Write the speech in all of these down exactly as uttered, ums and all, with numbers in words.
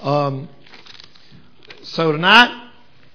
Um, so tonight,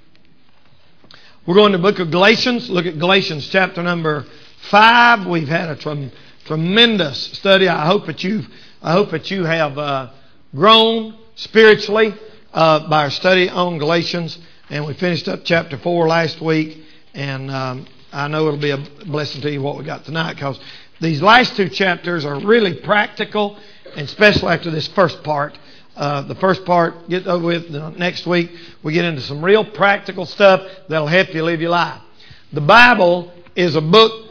we're going to the book of Galatians. Look at Galatians chapter number five. We've had a trem- tremendous study. I hope that you've, I hope that you have uh, grown spiritually uh, by our study on Galatians. And we finished up chapter four last week. And um, I know it'll be a blessing to you what we got tonight, because these last two chapters are really practical, and especially after this first part. Uh, the first part, get over with. The next week, we get into some real practical stuff that'll help you live your life. The Bible is a book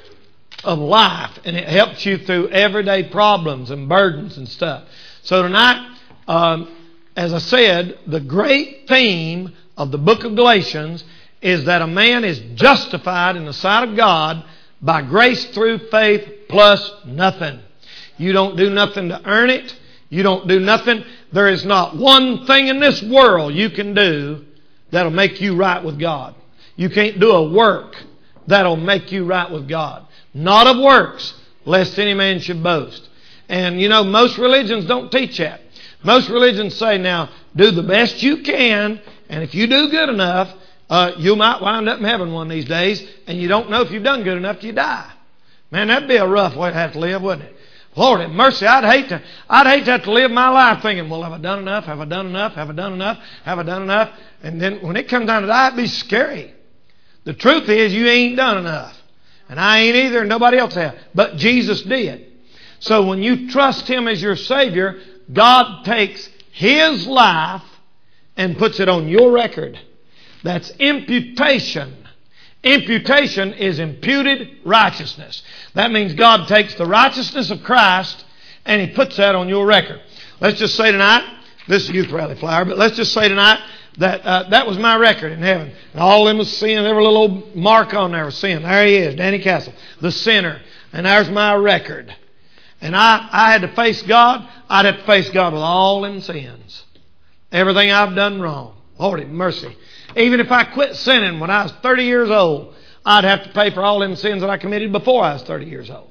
of life, and it helps you through everyday problems and burdens and stuff. So tonight, um, as I said, the great theme of the book of Galatians is that a man is justified in the sight of God by grace through faith plus nothing. You don't do nothing to earn it. You don't do nothing. There is not one thing in this world you can do that'll make you right with God. You can't do a work that'll make you right with God. Not of works, lest any man should boast. And you know, most religions don't teach that. Most religions say, now, do the best you can, and if you do good enough, uh, you might wind up in heaven one of these days, and you don't know if you've done good enough till you die. Man, that'd be a rough way to have to live, wouldn't it? Lord have mercy, I'd hate to I'd hate to have to live my life thinking, well, have I done enough? Have I done enough? Have I done enough? Have I done enough? And then when it comes down to that, it'd be scary. The truth is, you ain't done enough. And I ain't either, and nobody else has. But Jesus did. So when you trust Him as your Savior, God takes His life and puts it on your record. That's imputation. Imputation is imputed righteousness. That means God takes the righteousness of Christ and He puts that on your record. Let's just say tonight, this is youth rally flower, but let's just say tonight that uh, that was my record in heaven. And all of them was sin. Every little old mark on there was sin. There he is, Danny Castle, the sinner. And there's my record. And I, I had to face God. I'd have to face God with all them sins. Everything I've done wrong. Lord have mercy. Even if I quit sinning when I was thirty years old, I'd have to pay for all them sins that I committed before I was thirty years old.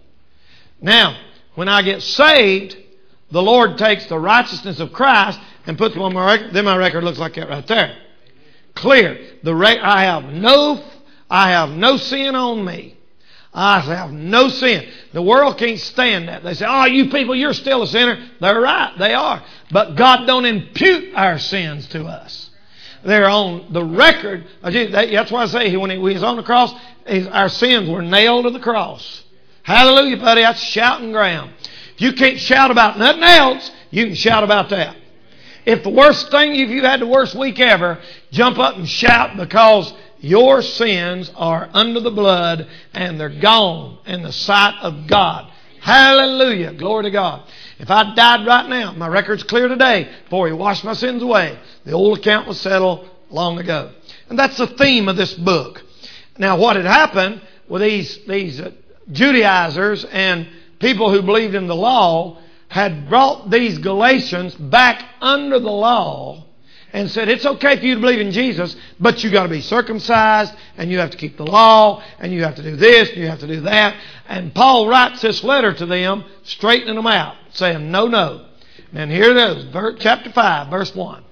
Now, when I get saved, the Lord takes the righteousness of Christ and puts them on my record. Then my record looks like that right there. Clear. The re- I have no, I have no sin on me. I have no sin. The world can't stand that. They say, oh, you people, you're still a sinner. They're right. They are. But God don't impute our sins to us. They're on the record. That's why I say when he was on the cross, our sins were nailed to the cross. Hallelujah, buddy. That's shouting ground. If you can't shout about nothing else, you can shout about that. If the worst thing, if you had the worst week ever, jump up and shout, because your sins are under the blood and they're gone in the sight of God. Hallelujah. Glory to God. If I died right now, my record's clear today, before He washed my sins away. The old account was settled long ago. And that's the theme of this book. Now, what had happened with these, these uh, Judaizers and people who believed in the law had brought these Galatians back under the law and said, it's okay for you to believe in Jesus, but you got to be circumcised, and you have to keep the law, and you have to do this, and you have to do that. And Paul writes this letter to them, straightening them out, saying, no, no. And here it is, chapter five, verse one.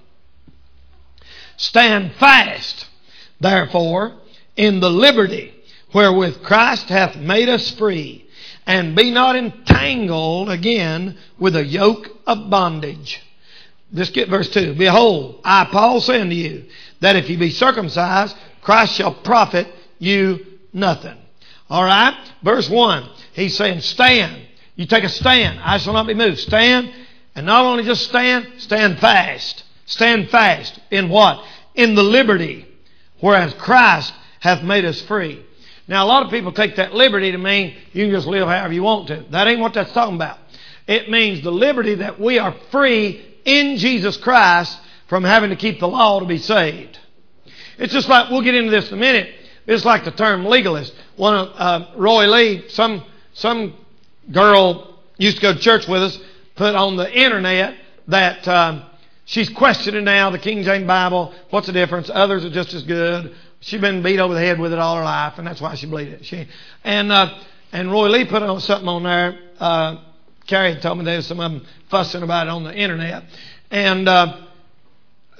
Stand fast, therefore, in the liberty wherewith Christ hath made us free, and be not entangled again with a yoke of bondage. Let's get verse two. Behold, I, Paul, say unto you, that if you be circumcised, Christ shall profit you nothing. All right? Verse one. He's saying, stand. You take a stand. I shall not be moved. Stand. And not only just stand, stand fast. Stand fast. In what? In the liberty, whereas Christ hath made us free. Now, a lot of people take that liberty to mean you can just live however you want to. That ain't what that's talking about. It means the liberty that we are free in Jesus Christ from having to keep the law to be saved. It's just like, we'll get into this in a minute, it's like the term legalist. One of uh, Roy Lee, some some girl used to go to church with us, put on the internet that um, she's questioning now the King James Bible. What's the difference? Others are just as good. She's been beat over the head with it all her life, and that's why she believes it. She and uh, and Roy Lee put on something on there. Uh, Carrie told me there was some of them fussing about it on the internet. And uh,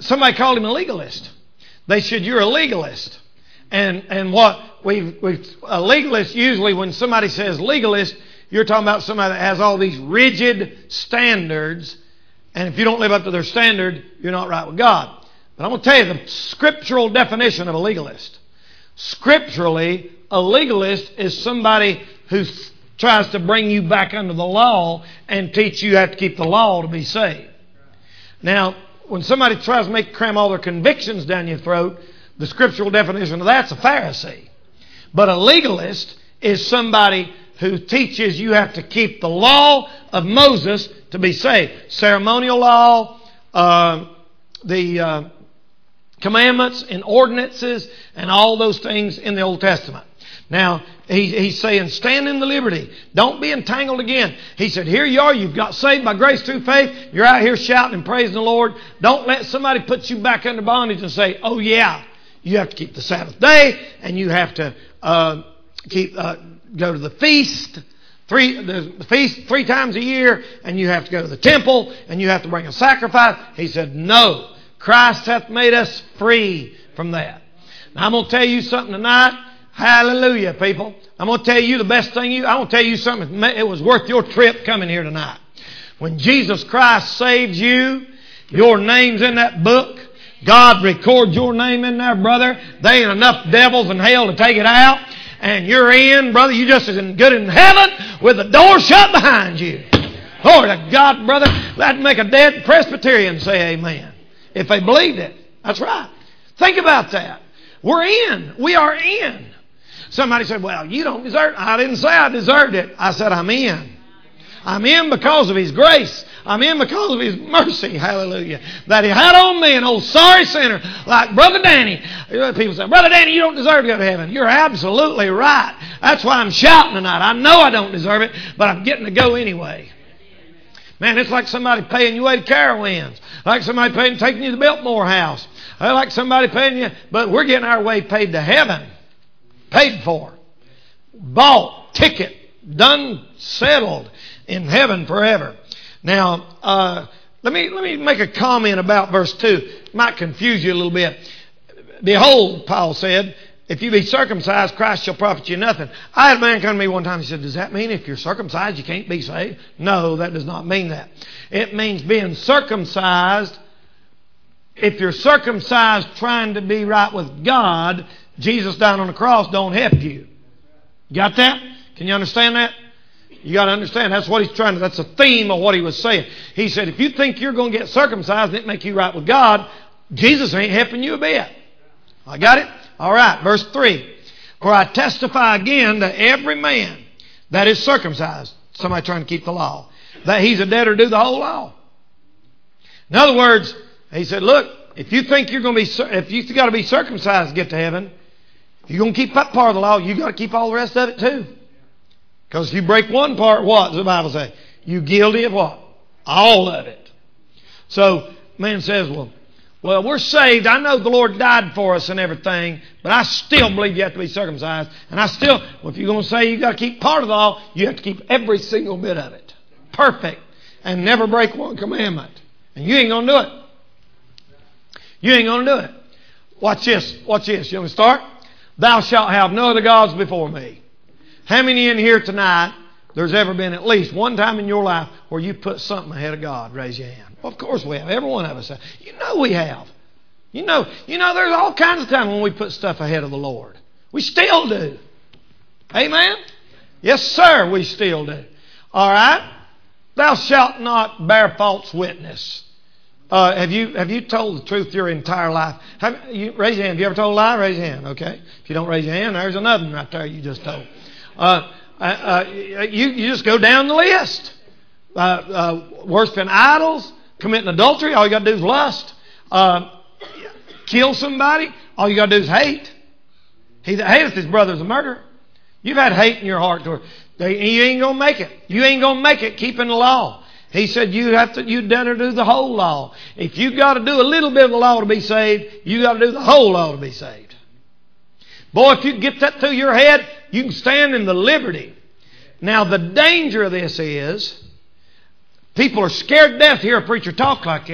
somebody called him a legalist. They said, you're a legalist. And and what we've, we've a legalist, usually when somebody says legalist, you're talking about somebody that has all these rigid standards. And if you don't live up to their standard, you're not right with God. But I'm going to tell you the scriptural definition of a legalist. Scripturally, a legalist is somebody who tries to bring you back under the law and teach you have to keep the law to be saved. Now, when somebody tries to make cram all their convictions down your throat, the scriptural definition of that's a Pharisee. But a legalist is somebody who teaches you have to keep the law of Moses to be saved. Ceremonial law, uh, the uh, commandments and ordinances, and all those things in the Old Testament. Now, he, he's saying, stand in the liberty. Don't be entangled again. He said, here you are. You've got saved by grace through faith. You're out here shouting and praising the Lord. Don't let somebody put you back under bondage and say, oh, yeah, you have to keep the Sabbath day, and you have to uh, keep uh, go to the feast. Three, the feast three times a year, and you have to go to the temple, and you have to bring a sacrifice. He said, no, Christ hath made us free from that. Now, I'm going to tell you something tonight. Hallelujah, people. I'm going to tell you the best thing you, I'm going to tell you something. It was worth your trip coming here tonight. When Jesus Christ saves you, your name's in that book. God records your name in there, brother. There ain't enough devils in hell to take it out. And you're in, brother. You're just as good in heaven with the door shut behind you. Glory to God, brother. That'd make a dead Presbyterian say amen. If they believed it. That's right. Think about that. We're in. We are in. Somebody said, well, you don't deserve it. I didn't say I deserved it. I said I'm in. I'm in because of His grace. I'm in because of His mercy. Hallelujah. That He had on me, an old sorry sinner like Brother Danny. People say, Brother Danny, you don't deserve to go to heaven. You're absolutely right. That's why I'm shouting tonight. I know I don't deserve it, but I'm getting to go anyway. Man, it's like somebody paying you way to Carowinds. Like somebody paying, taking you to the Biltmore House. Like somebody paying you, but we're getting our way paid to heaven. Paid for. Bought. Ticket. Done. Settled. In heaven forever. Now, uh, let me let me make a comment about verse two. It might confuse you a little bit. Behold, Paul said, if you be circumcised, Christ shall profit you nothing. I had a man come to me one time. He said, does that mean if you're circumcised, you can't be saved? No, that does not mean that. It means being circumcised. If you're circumcised trying to be right with God, Jesus dying on the cross don't help you. Got that? Can you understand that? You got to understand that's what he's trying to, that's the theme of what he was saying. He said, if you think you're going to get circumcised and it make you right with God, Jesus ain't helping you a bit. I got it? All right, verse three. For I testify again to every man that is circumcised, somebody trying to keep the law, that he's a debtor to do the whole law. In other words, he said, look, if you think you're going to be, if you got to be circumcised to get to heaven, if you're going to keep that part of the law, you got to keep all the rest of it too. Because if you break one part, what does the Bible say? You're guilty of what? All of it. So, man says, well, well, we're saved. I know the Lord died for us and everything, but I still believe you have to be circumcised. And I still, well, if you're going to say you got to keep part of the law, you have to keep every single bit of it. Perfect. And never break one commandment. And you ain't going to do it. You ain't going to do it. Watch this. Watch this. You want me to start? Thou shalt have no other gods before me. How many in here tonight, there's ever been at least one time in your life where you put something ahead of God? Raise your hand. Well, of course we have. Every one of us have. You know we have. You know, you know there's all kinds of times when we put stuff ahead of the Lord. We still do. Amen? Yes, sir, we still do. All right? Thou shalt not bear false witness. Uh, have you have you told the truth your entire life? Have you, raise your hand. Have you ever told a lie? Raise your hand. Okay. If you don't raise your hand, there's another one right there you just told. Uh, uh, uh, you, you just go down the list. Uh, uh, worshiping idols, committing adultery, all you got to do is lust. Uh, kill somebody, all you got to do is hate. He that hateth his brother is a murderer. You've had hate in your heart toward. You ain't gonna make it. You ain't gonna make it keeping the law. He said you have to. You better do the whole law. If you got to do a little bit of the law to be saved, you got to do the whole law to be saved. Boy, if you get that through your head, you can stand in the liberty. Now, the danger of this is people are scared to death to hear a preacher talk like that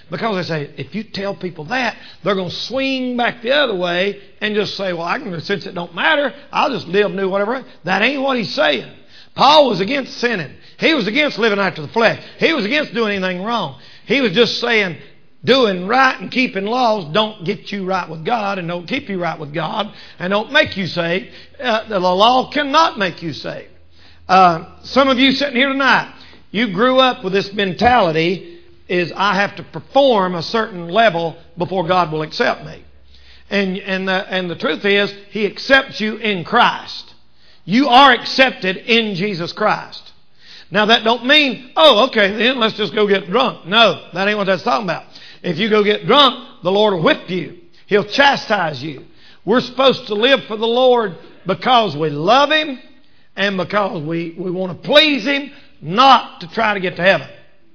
Because they say, if you tell people that, they're going to swing back the other way and just say, well, I can, since it don't matter, I'll just live and do whatever. That ain't what he's saying. Paul was against sinning. He was against living after the flesh. He was against doing anything wrong. He was just saying, doing right and keeping laws don't get you right with God and don't keep you right with God and don't make you saved. Uh, the law cannot make you saved. Uh, some of you sitting here tonight, you grew up with this mentality is I have to perform a certain level before God will accept me. And, and, the, and the truth is, He accepts you in Christ. You are accepted in Jesus Christ. Now that don't mean, oh, okay, then let's just go get drunk. No, that ain't what that's talking about. If you go get drunk, the Lord will whip you. He'll chastise you. We're supposed to live for the Lord because we love Him and because we, we want to please Him, not to try to get to heaven.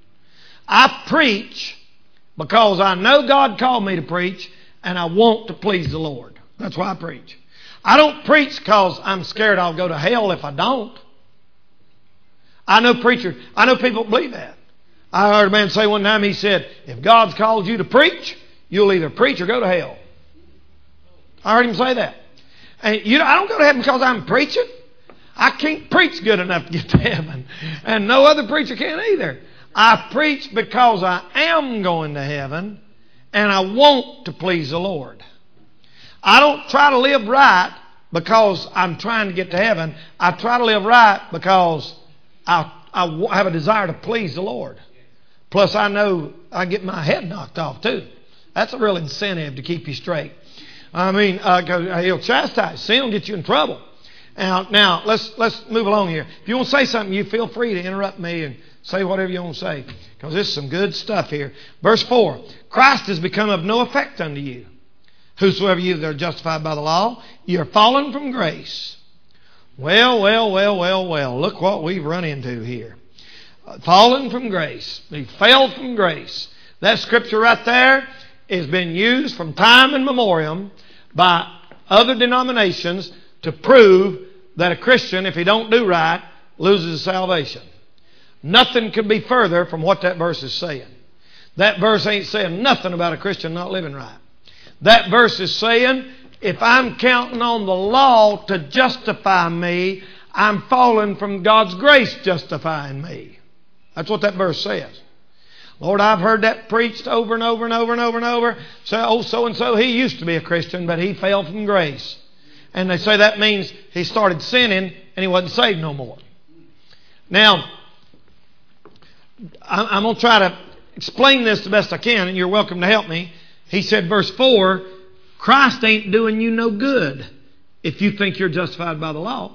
I preach because I know God called me to preach and I want to please the Lord. That's why I preach. I don't preach because I'm scared I'll go to hell if I don't. I know preachers, I know people believe that. I heard a man say one time, he said, if God's called you to preach, you'll either preach or go to hell. I heard him say that. And you know, I don't go to heaven because I'm preaching. I can't preach good enough to get to heaven. And no other preacher can either. I preach because I am going to heaven and I want to please the Lord. I don't try to live right because I'm trying to get to heaven. I try to live right because I, I have a desire to please the Lord. Plus I know I get my head knocked off too. That's a real incentive to keep you straight. I mean, uh, 'cause He'll chastise. Sin will get you in trouble. Now, now let's let's move along here. If you want to say something, you feel free to interrupt me and say whatever you want to say, because this is some good stuff here. Verse four, Christ has become of no effect unto you. Whosoever you that are justified by the law, you are fallen from grace. Well, well, well, well, well. Look what we've run into here. Uh, fallen from grace. We fell from grace. That scripture right there has been used from time immemorial by other denominations to prove that a Christian, if he don't do right, loses his salvation. Nothing could be further from what that verse is saying. That verse ain't saying nothing about a Christian not living right. That verse is saying, if I'm counting on the law to justify me, I'm falling from God's grace justifying me. That's what that verse says. Lord, I've heard that preached over and over and over and over and over. So, oh, so-and-so, he used to be a Christian, but he fell from grace. And they say that means he started sinning and he wasn't saved no more. Now, I'm going to try to explain this the best I can, and you're welcome to help me. He said, verse four, Christ ain't doing you no good if you think you're justified by the law.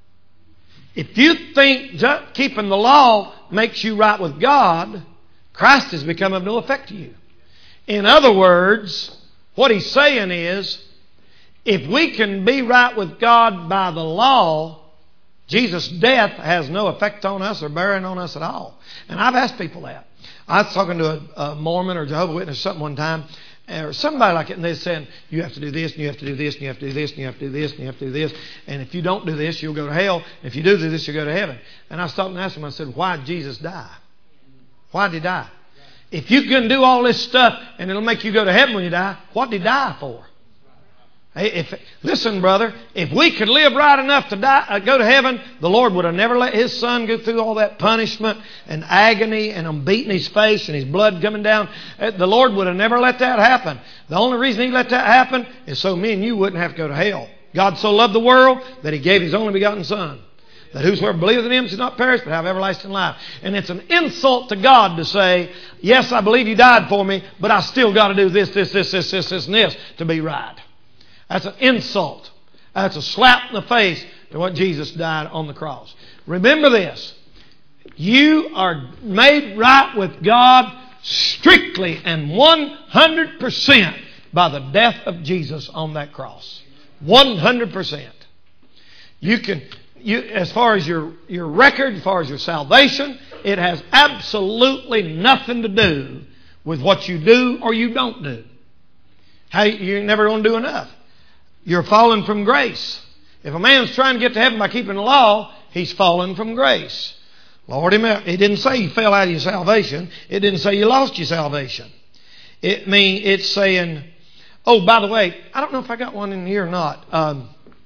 If you think ju- keeping the law makes you right with God, Christ has become of no effect to you. In other words, what he's saying is, if we can be right with God by the law, Jesus' death has no effect on us or bearing on us at all. And I've asked people that. I was talking to a, a Mormon or Jehovah's Witness or something one time, or somebody like it, and they're saying, you have to do this, and you have to do this, and you have to do this, and you have to do this, and you have to do this. And if you don't do this, you'll go to hell. If you do this, you'll go to heaven. And I stopped and asked them, I said, why did Jesus die? Why did he die? If you can do all this stuff and it'll make you go to heaven when you die, what did he die for? Hey, if, listen, brother, if we could live right enough to die, uh, go to heaven, the Lord would have never let His Son go through all that punishment and agony and Him beating His face and His blood coming down. Uh, the Lord would have never let that happen. The only reason He let that happen is so me and you wouldn't have to go to hell. God so loved the world that He gave His only begotten Son, that whosoever believeth in Him should not perish but have everlasting life. And it's an insult to God to say, yes, I believe You died for me, but I still got to do this, this, this, this, this, this, and this to be right. That's an insult. That's a slap in the face to what Jesus died on the cross. Remember this. You are made right with God strictly and one hundred percent by the death of Jesus on that cross. one hundred percent. You can, you, as far as your, your record, as far as your salvation, it has absolutely nothing to do with what you do or you don't do. How you're never going to do enough. You're fallen from grace. If a man's trying to get to heaven by keeping the law, he's fallen from grace. Lord, he didn't say you fell out of your salvation. It didn't say you lost your salvation. It mean it's saying, oh, by the way, I don't know if I got one in here or not. Um,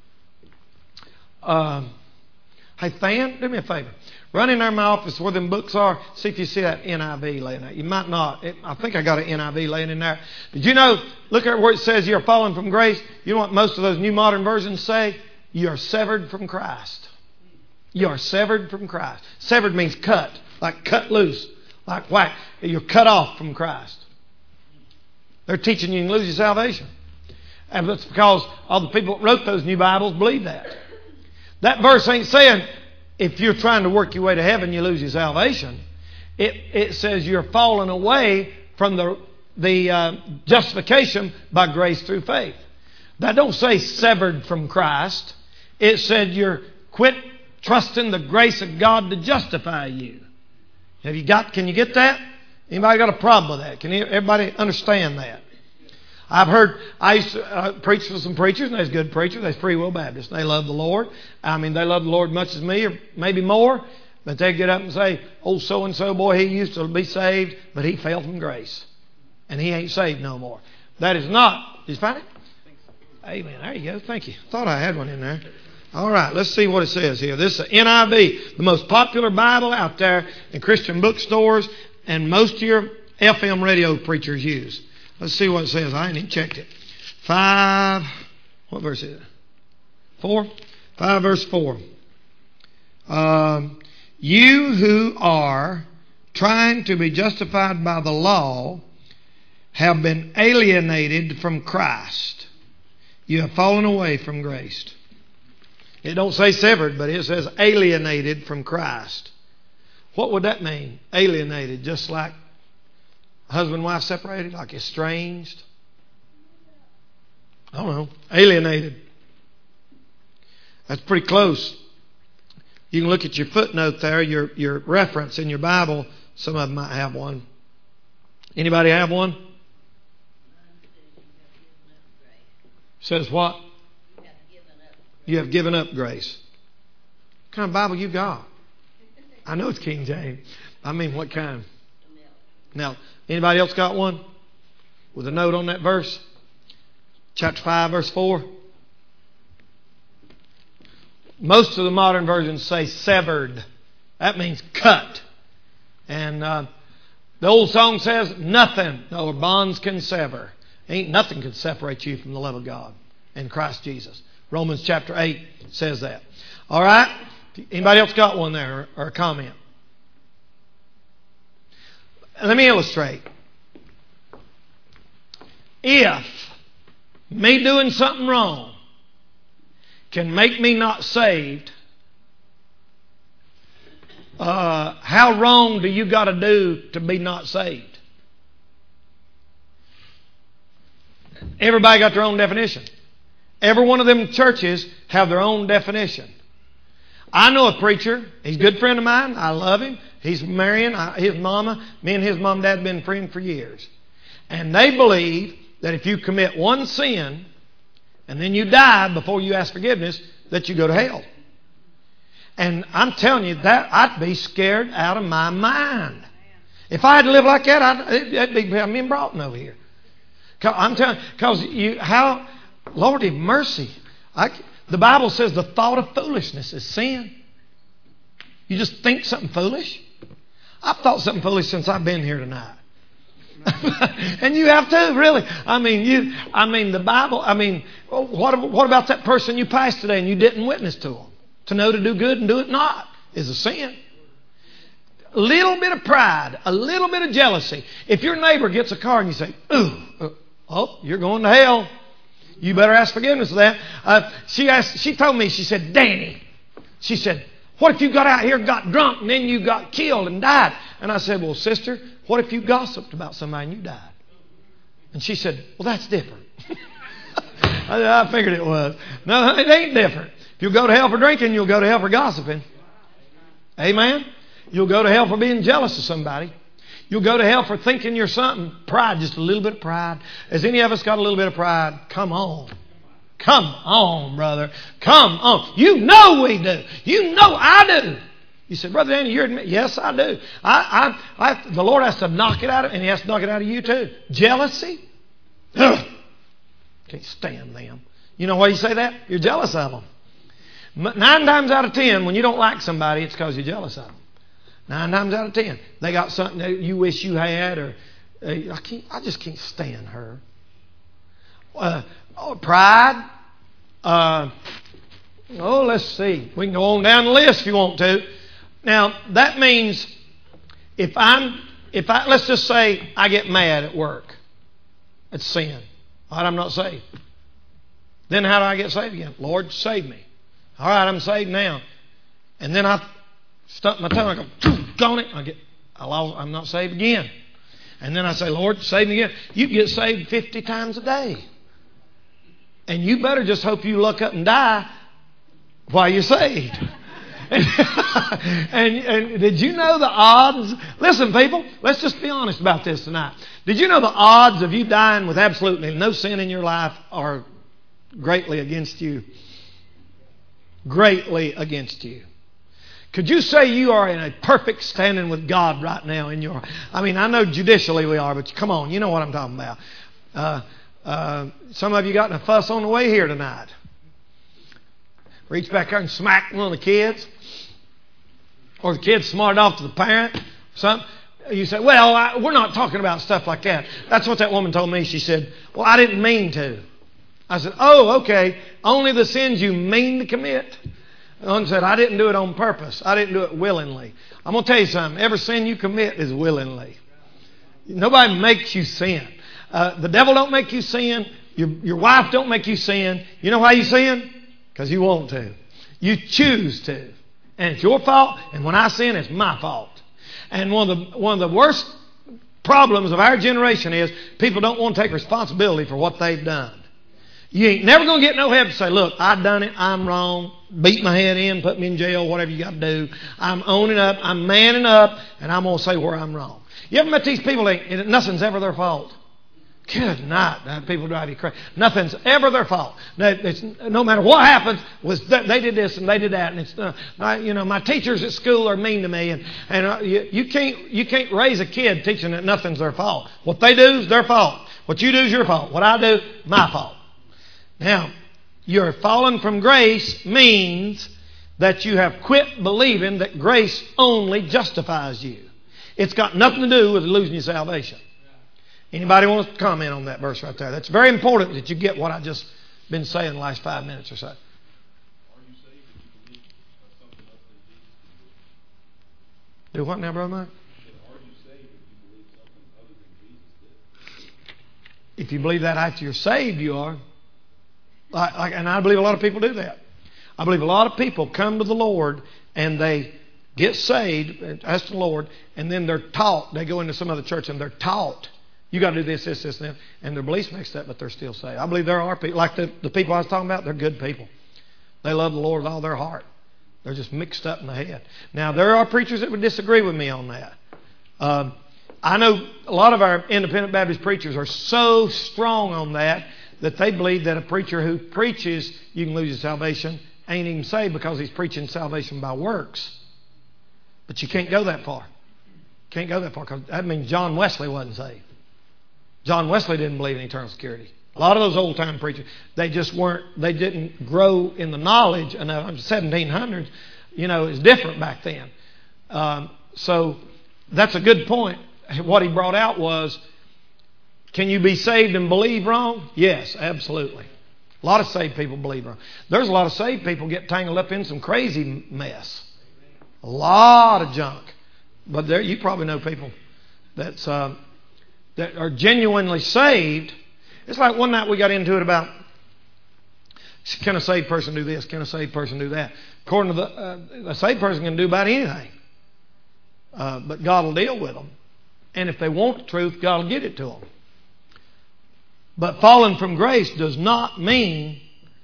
um, hey, Fan, do me a favor. Run in there in my office where them books are. See if you see that N I V laying there. You might not. It, I think I got an N I V laying in there. Did you know, look at where it says you're fallen from grace. You know what most of those new modern versions say? You are severed from Christ. You are severed from Christ. Severed means cut. Like cut loose. Like whack. You're cut off from Christ. They're teaching you you can lose your salvation. And that's because all the people that wrote those new Bibles believe that. That verse ain't saying if you're trying to work your way to heaven, you lose your salvation. It, it says you're falling away from the, the uh, justification by grace through faith. That don't say severed from Christ. It said you're quit trusting the grace of God to justify you. Have you got? Can you get that? Anybody got a problem with that? Can everybody understand that? I've heard, I used to uh, preach to some preachers, and they're good preachers. They're Free Will Baptists. They love the Lord. I mean, they love the Lord much as me, or maybe more. But they get up and say, oh, so-and-so, boy, he used to be saved, but he fell from grace. And he ain't saved no more. That is not. Did you find it? Amen. There you go. Thank you. Thought I had one in there. All right, let's see what it says here. This is N I V, the most popular Bible out there in Christian bookstores, and most of your F M radio preachers use. Let's see what it says. I ain't even checked it. Five, what verse is it? Four? Five verse four. Um, you who are trying to be justified by the law have been alienated from Christ. You have fallen away from grace. It don't say severed, but it says alienated from Christ. What would that mean? Alienated, just like husband and wife separated, like estranged. I don't know. Alienated. That's pretty close. You can look at your footnote there, your, your reference in your Bible. Some of them might have one. Anybody have one? Says what? You have given up grace. What kind of Bible you got? I know it's King James. I mean, what kind? Now, anybody else got one? With a note on that verse? Chapter five, verse four. Most of the modern versions say severed. That means cut. And uh, the old song says, nothing nor bonds can sever. Ain't nothing can separate you from the love of God in Christ Jesus. Romans chapter eight says that. All right? Anybody else got one there or a comment? Let me illustrate. If me doing something wrong can make me not saved, uh, how wrong do you got to do to be not saved? Everybody got their own definition. Every one of them churches have their own definition. I know a preacher. He's a good friend of mine. I love him. He's marrying his mama. Me and his mom and dad have been friends for years. And they believe that if you commit one sin and then you die before you ask forgiveness, that you go to hell. And I'm telling you, that I'd be scared out of my mind. If I had to live like that, I'd, it'd be me and Broughton over here. I'm telling you, because you, how... Lord have mercy. I, the Bible says the thought of foolishness is sin. You just think something foolish. I've thought something foolish since I've been here tonight. And you have too, really. I mean, you. I mean, the Bible. I mean, what, what about that person you passed today and you didn't witness to them? To know to do good and do it not is a sin. A little bit of pride, a little bit of jealousy. If your neighbor gets a car and you say, "Ooh, oh, you're going to hell," you better ask forgiveness for that. Uh, she asked. She told me. She said, "Danny," she said, "what if you got out here, got drunk, and then you got killed and died?" And I said, "Well, sister, what if you gossiped about somebody and you died?" And she said, "Well, that's different." I, I figured it was. No, it ain't different. If you go to hell for drinking, you'll go to hell for gossiping. Amen. You'll go to hell for being jealous of somebody. You'll go to hell for thinking you're something. Pride, just a little bit of pride. Has any of us got a little bit of pride? Come on. Come on, brother. Come on. You know we do. You know I do. You say, Brother Danny, you're admitting. Yes, I do. I, I, I, the Lord has to knock it out of, and He has to knock it out of you too. Jealousy? Ugh. Can't stand them. You know why you say that? You're jealous of them. Nine times out of ten, when you don't like somebody, it's because you're jealous of them. Nine times out of ten, they got something that you wish you had, or uh, I can't. I just can't stand her. Uh, oh, pride. Uh, oh, let's see. We can go on down the list if you want to. Now that means if I'm, if I let's just say I get mad at work, it's sin. All right, I'm not saved. Then how do I get saved again? Lord, save me. All right, I'm saved now. And then I stuck my tongue. I go, gone it. I get, I lost, I'm not saved again. And then I say, Lord, save me again. You get saved fifty times a day. And you better just hope you look up and die while you're saved. and, and, and did you know the odds? Listen, people, let's just be honest about this tonight. Did you know the odds of you dying with absolutely no sin in your life are greatly against you? Greatly against you. Could you say you are in a perfect standing with God right now in your... I mean, I know judicially we are, but come on, you know what I'm talking about. Uh, uh, some of you got in a fuss on the way here tonight. Reach back there and smack one of the kids. Or the kid smarted off to the parent. Something. You say, well, I, we're not talking about stuff like that. That's what that woman told me. She said, well, I didn't mean to. I said, oh, okay. Only the sins you mean to commit. One said, I didn't do it on purpose. I didn't do it willingly. I'm going to tell you something. Every sin you commit is willingly. Nobody makes you sin. Uh, the devil don't make you sin. Your, your wife don't make you sin. You know why you sin? Because you want to. You choose to. And it's your fault. And when I sin, it's my fault. And one of the, one of the worst problems of our generation is people don't want to take responsibility for what they've done. You ain't never going to get no help to say, look, I done it, I'm wrong, beat my head in, put me in jail, whatever you got to do. I'm owning up, I'm manning up, and I'm going to say where I'm wrong. You ever met these people that nothing's ever their fault? Good night. People drive you crazy. Nothing's ever their fault. It's, no matter what happens, was they did this and they did that, and it's uh, I, you know my teachers at school are mean to me, and and uh, you, you can't you can't raise a kid teaching that nothing's their fault. What they do is their fault. What you do is your fault. What I do, my fault. Now, your fallen from grace means that you have quit believing that grace only justifies you. It's got nothing to do with losing your salvation. Anybody wants to comment on that verse right there? That's very important that you get what I've just been saying the last five minutes or so. Are you saved if you believe something else than Jesus did? Do what now, Brother Mike? Are you saved if you believe something other than Jesus did? If you believe that after you're saved, you are. Like, like, and I believe a lot of people do that. I believe a lot of people come to the Lord and they get saved, ask the Lord, and then they're taught. They go into some other church and they're taught. You got to do this, this, this, and that. And their beliefs mixed up, but they're still saved. I believe there are people, like the, the people I was talking about, they're good people. They love the Lord with all their heart. They're just mixed up in the head. Now, there are preachers that would disagree with me on that. Uh, I know a lot of our independent Baptist preachers are so strong on that that they believe that a preacher who preaches you can lose your salvation ain't even saved because he's preaching salvation by works. But you can't go that far. Can't go that far because that means John Wesley wasn't saved. John Wesley didn't believe in eternal security. A lot of those old time preachers, they just weren't, they didn't grow in the knowledge. And the seventeen hundreds, you know, is different back then. Um, so that's a good point. What he brought out was, can you be saved and believe wrong? Yes, absolutely. A lot of saved people believe wrong. There's a lot of saved people get tangled up in some crazy mess. A lot of junk. But there, you probably know people that's, uh, that are genuinely saved. It's like one night we got into it about, can a saved person do this? Can a saved person do that? According to the, uh, a saved person can do about anything. Uh, but God will deal with them. And if they want the truth, God will get it to them. But falling from grace does not mean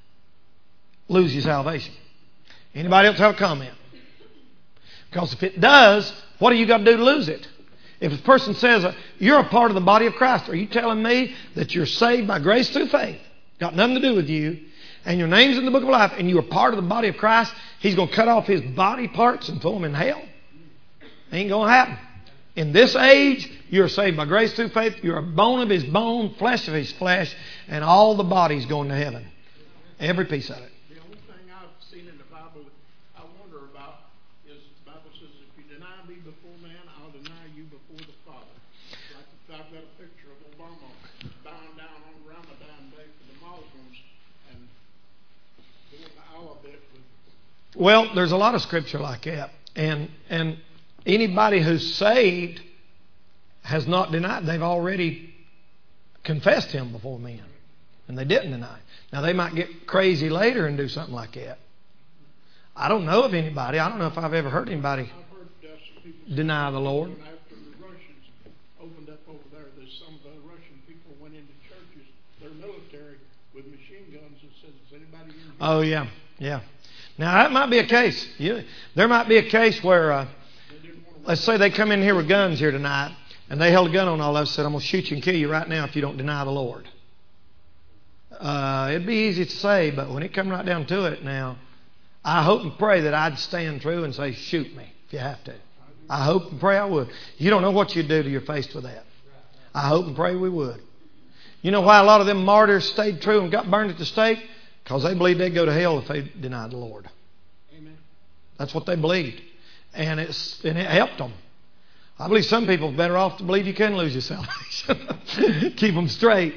lose your salvation. Anybody else have a comment? Because if it does, what do you got to do to lose it? If a person says, you're a part of the body of Christ, are you telling me that you're saved by grace through faith? Got nothing to do with you. and your name's in the book of life, and you are part of the body of Christ, He's going to cut off His body parts and throw them in hell? Ain't going to happen. In this age, you're saved by grace through faith. You're a bone of His bone, flesh of His flesh, and all the body's going to heaven. Every piece of it. The only thing I've seen in the Bible I wonder about is the Bible says, if you deny me before man, I'll deny you before the Father. Like I've got a picture of Obama bowing down on Ramadan Day for the Muslims and doing the Allah bit with. Well, there's a lot of scripture like that. And and anybody who's saved has not denied. They've already confessed Him before men. And they didn't deny. Now, they might get crazy later and do something like that. I don't know of anybody. I don't know if I've ever heard anybody I've heard uh, some people deny the Lord. After the Russians opened up over there, there's some of the Russian people went into churches, their military, with machine guns and said, is anybody in here? Oh, yeah. Yeah. Now, that might be a case. You, there might be a case where, uh, let's say they come in here with guns here tonight, and they held a gun on all of us and said, I'm going to shoot you and kill you right now if you don't deny the Lord. Uh, it'd be easy to say, but when it come right down to it now, I hope and pray that I'd stand true and say, shoot me if you have to. I hope and pray I would. You don't know what you'd do till you're faced with that. I hope and pray we would. You know why a lot of them martyrs stayed true and got burned at the stake? Because they believed they'd go to hell if they denied the Lord. Amen. That's what they believed. And, it's, and it helped them. I believe some people are better off to believe you can lose your salvation. Keep them straight.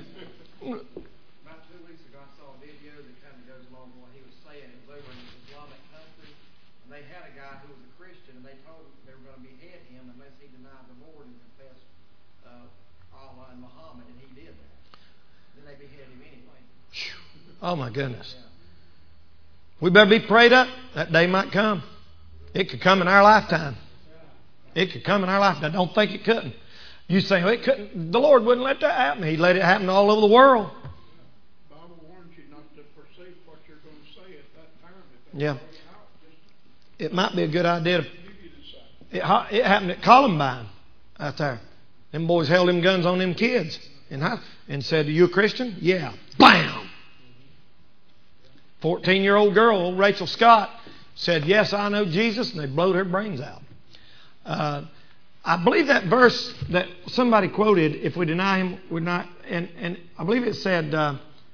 Oh, my goodness. We better be prayed up. That day might come. It could come in our lifetime. It could come in our lifetime. I don't think it couldn't. You say, well, it couldn't. The Lord wouldn't let that happen. He'd let it happen all over the world. The Bible warns you not to perceive what you're going to say at that time. Yeah. It might be a good idea. To, it, it happened at Columbine out there. Them boys held them guns on them kids and, and said, are you a Christian? Yeah. Bam! fourteen-year-old girl, old Rachel Scott, said, yes, I know Jesus, and they blowed her brains out. Uh, I believe that verse that somebody quoted, if we deny Him, we're not, and, and I believe it said, uh,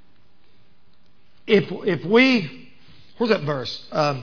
if if we, where's that verse? Um,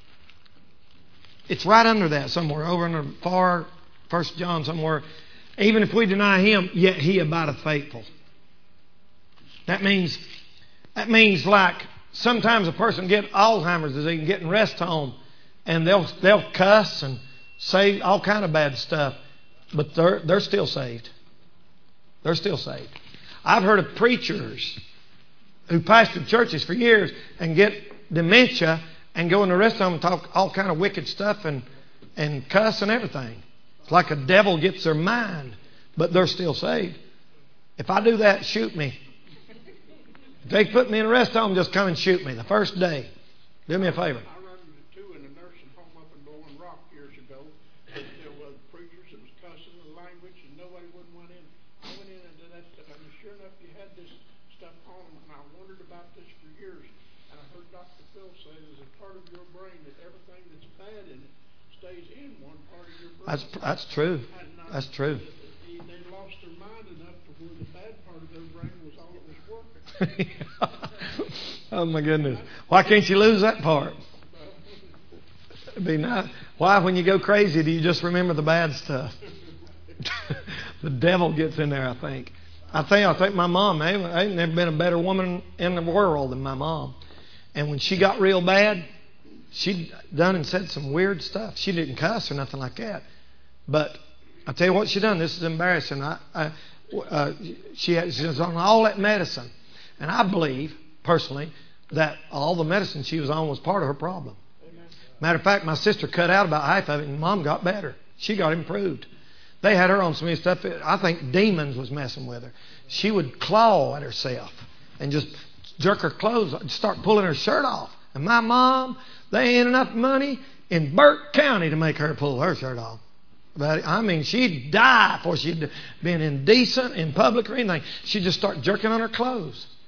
it's right under that somewhere, over in the far, First John somewhere. Even if we deny Him, yet He abideth faithful. That means, that means like, sometimes a person get Alzheimer's disease and get in rest home, and they'll they'll cuss and say all kind of bad stuff, but they're they're still saved. They're still saved. I've heard of preachers who pastored churches for years and get dementia and go in the rest home and talk all kind of wicked stuff and and cuss and everything. It's like a devil gets their mind, but they're still saved. If I do that, shoot me. If they put me in a rest home, just come and shoot me the first day. Do me a favor. I run into two in a nursing home up in Blowing Rock years ago. There were preachers that was cussing the language and nobody wouldn't went in. I went in and did that stuff. And sure enough, you had this stuff on them. And I wondered about this for years. And I heard Doctor Phil say there's a part of your brain that everything that's bad in it stays in one part of your brain. That's that's true. Uh, that's true. They, they lost their mind enough to where the bad part of their brain was all that was working. Oh my goodness. Why can't you lose that part? It'd be nice. Why, when you go crazy, do you just remember the bad stuff? The devil gets in there, I think. I think I think my mom, I ain't never been a better woman in the world than my mom. And when she got real bad, she done and said some weird stuff. She didn't cuss or nothing like that. But I tell you what she done. This is embarrassing. I, I uh, she, had, she was on all that medicine. And I believe, personally, that all the medicine she was on was part of her problem. Amen. Matter of fact, my sister cut out about half of it and Mom got better. She got improved. They had her on some stuff. I think demons was messing with her. She would claw at herself and just jerk her clothes, start pulling her shirt off. And my mom, they ain't enough money in Burke County to make her pull her shirt off. But I mean, she'd die before she'd been indecent in public or anything. She'd just start jerking on her clothes.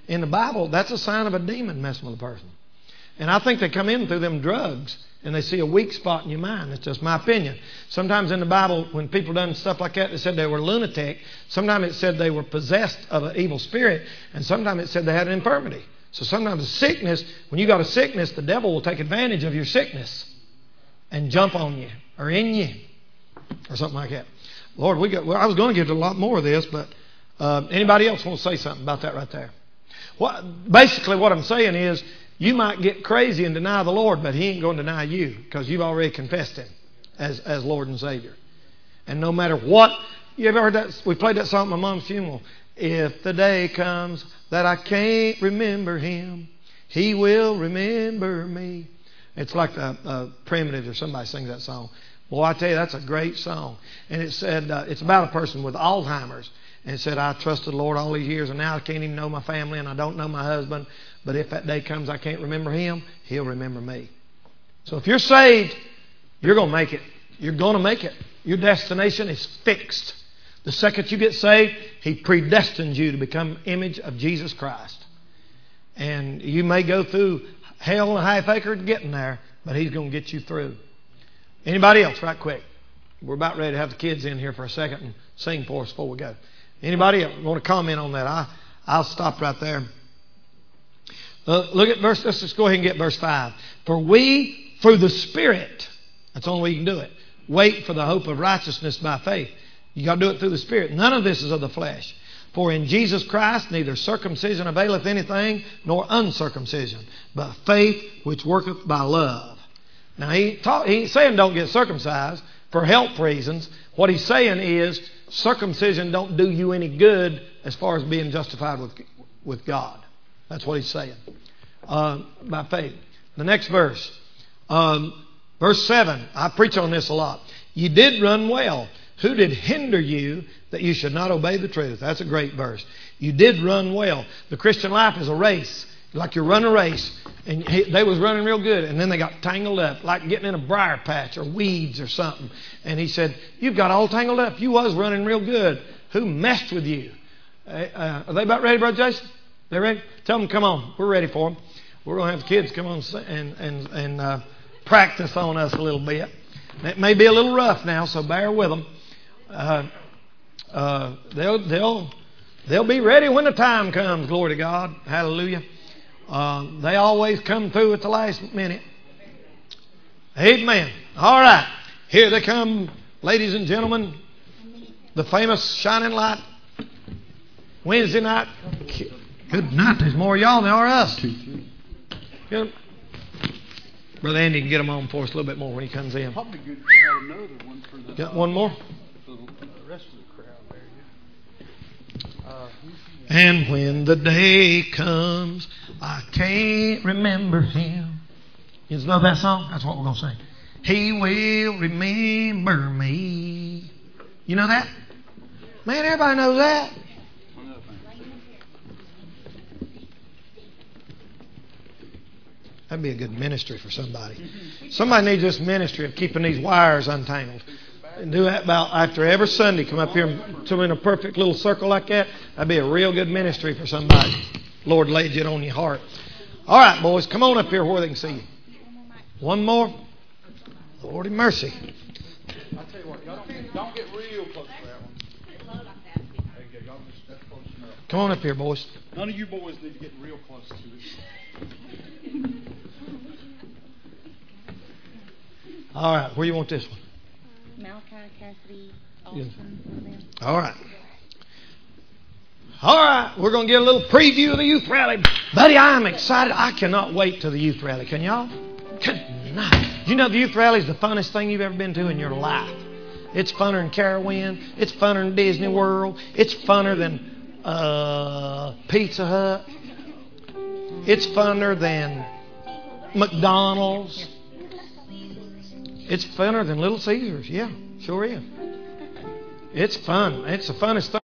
in the Bible, that's a sign of a demon messing with a person. And I think they come in through them drugs and they see a weak spot in your mind. That's just my opinion. Sometimes in the Bible, when people done stuff like that, they said they were lunatic. Sometimes it said they were possessed of an evil spirit. And sometimes it said they had an infirmity. So sometimes a sickness, when you got a sickness, the devil will take advantage of your sickness and jump on you or in you or something like that. Lord, we got. Well, I was going to get to a lot more of this, but uh, anybody else want to say something about that right there? What, basically what I'm saying is you might get crazy and deny the Lord, but He ain't going to deny you because you've already confessed Him as, as Lord and Savior. And no matter what, you ever heard that? We played that song at my mom's funeral. If the day comes that I can't remember Him, He will remember me. It's like the uh, Primitives or somebody sings that song. Well, I tell you, that's a great song. And it said, uh, it's about a person with Alzheimer's. And it said, I trusted the Lord all these years, and now I can't even know my family, and I don't know my husband. But if that day comes I can't remember Him, He'll remember me. So if you're saved, you're going to make it. You're going to make it. Your destination is fixed. The second you get saved, He predestines you to become image of Jesus Christ. And you may go through hell and a half acre getting there, but He's going to get you through. Anybody else, right quick? We're about ready to have the kids in here for a second and sing for us before we go. Anybody else want to comment on that? I, I'll stop right there. Uh, look at verse, let's just go ahead and get verse five. For we, through the Spirit, that's the only way you can do it, wait for the hope of righteousness by faith. You got to do it through the Spirit. None of this is of the flesh. For in Jesus Christ neither circumcision availeth anything, nor uncircumcision, but faith which worketh by love. Now, he, talk, he ain't saying don't get circumcised for health reasons. What he's saying is circumcision don't do you any good as far as being justified with, with God. That's what he's saying. Uh, by faith. The next verse. Um, verse seven. I preach on this a lot. You did run well. Who did hinder you that you should not obey the truth? That's a great verse. You did run well. The Christian life is a race. Like you run a race. And he, they was running real good. And then they got tangled up. Like getting in a briar patch or weeds or something. And he said, you've got all tangled up. You was running real good. Who messed with you? Uh, uh, are they about ready, Brother Jason? They ready? Tell them, come on. We're ready for them. We're going to have the kids come on and, and, and uh, practice on us a little bit. It may be a little rough now, so bear with them. Uh, uh, they'll they'll they'll be ready when the time comes. Glory to God, hallelujah. Uh, they always come through at the last minute. Amen. All right, here they come, ladies and gentlemen. The famous Shining Light Wednesday night. Good night. There's more of y'all than there are us. Good. Brother Andy can get them on for us a little bit more when he comes in. Probably good to have another one for the. Got one more. The rest of the crowd there. Yeah. Uh, and when the day comes, I can't remember Him. You know that song? That's what we're going to sing. He will remember me. You know that? Man, everybody knows that. That'd be a good ministry for somebody. Somebody needs this ministry of keeping these wires untangled. And do that about after every Sunday. Come up here and to in a perfect little circle like that. That'd be a real good ministry for somebody. Lord laid it on your heart. All right, boys, come on up here where they can see you. One more. Lord have mercy. I'll tell you what, y'all don't, don't get real close to that one. There you go. Y'all just, that's close enough. Come on up here, boys. None of you boys need to get real close to it. All right, where you want this one? Malachi, Cassidy, Austin. All right. All right, we're going to get a little preview of the youth rally. Buddy, I am excited. I cannot wait till the youth rally. Can y'all? Good night. You know the youth rally is the funnest thing you've ever been to in your life. It's funner than Carowinds. It's funner than Disney World. It's funner than uh, Pizza Hut. It's funner than McDonald's. It's funner than Little Caesars. Yeah, sure is. It's fun. It's the funnest thing.